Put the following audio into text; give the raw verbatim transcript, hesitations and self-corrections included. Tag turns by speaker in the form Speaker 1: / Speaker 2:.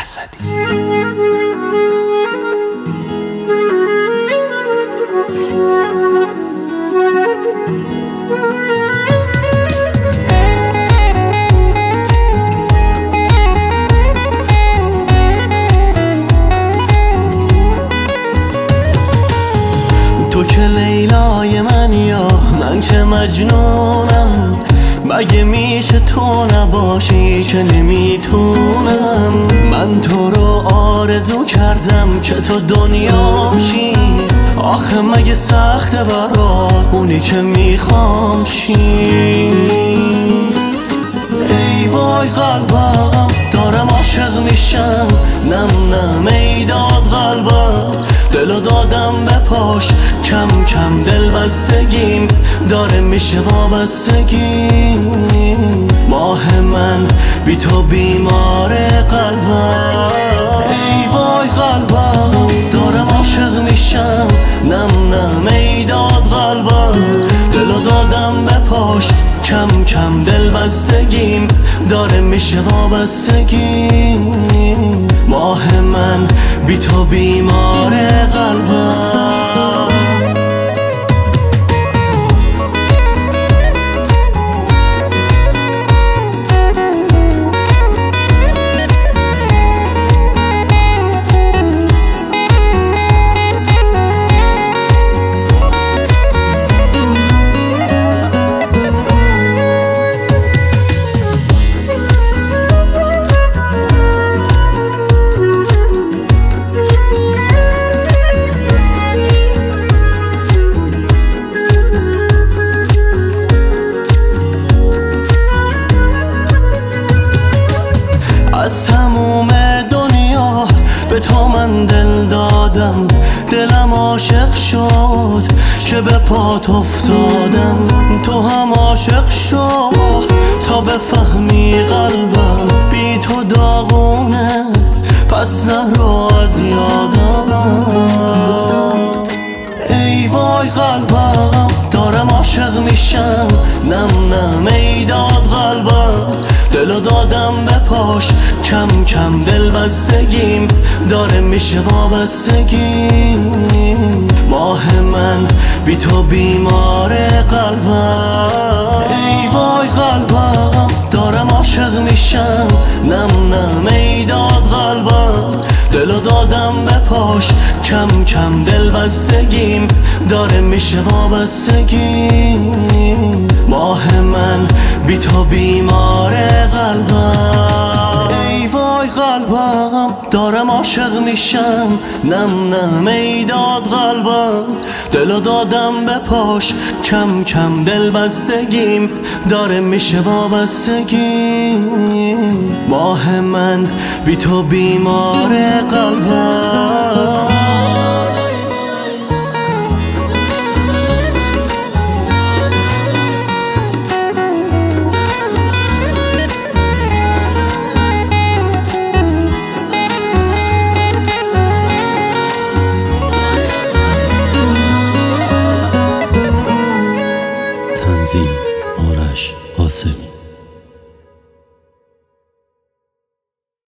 Speaker 1: اسدی.
Speaker 2: تو که لیلای من یا من که مجنونم، مگه میشه تو نباشی که نمیتونم. من تو رو آرزو کردم که تو دنیام شی، آخه مگه سخته برات اونی که میخوام شی. ای وای قلبم دارم عاشق میشم، نم نم ای داد قلبم، دلو دادم به پاش، کم کم دل بستگیم داره میشه وابستگیم. ماه من بی تو بیمار قلبم. ای وای قلبم دارم عاشق میشم، نم نم ای داد قلبم، دلو دادم به پاش، کم کم دل بستگیم داره میشه وابستگیم. ماه من بی تو بیمار قلبم. از تموم دنیا به تو من دل دادم، دلم عاشق شد که به پات افتادم. تو هم عاشق شد تا بفهمی قلبم بی تو داغونه، پس نرو از یادم. ای وای قلبم دارم عاشق میشم، نم نم ای داد قلبم، دلو دادم به پاش، کم کم دل بستگیم داره میشه وابستگیم. ماه من بی تو بیمار قلبم. ای وای قلبم دارم عاشق میشم، نم نم ای داد قلبم، دلو دادم به پاش، کم کم دل بستگیم داره میشه وابستگیم. ماه من بی تو بیمار قلبم. ای وای قلبم دارم عاشق میشم، نم نم ای داد قلبم، دلو دادم به پاش، کم کم دل بستگیم داره میشه وابستگیم. ماه من بی تو بیمار قلبم.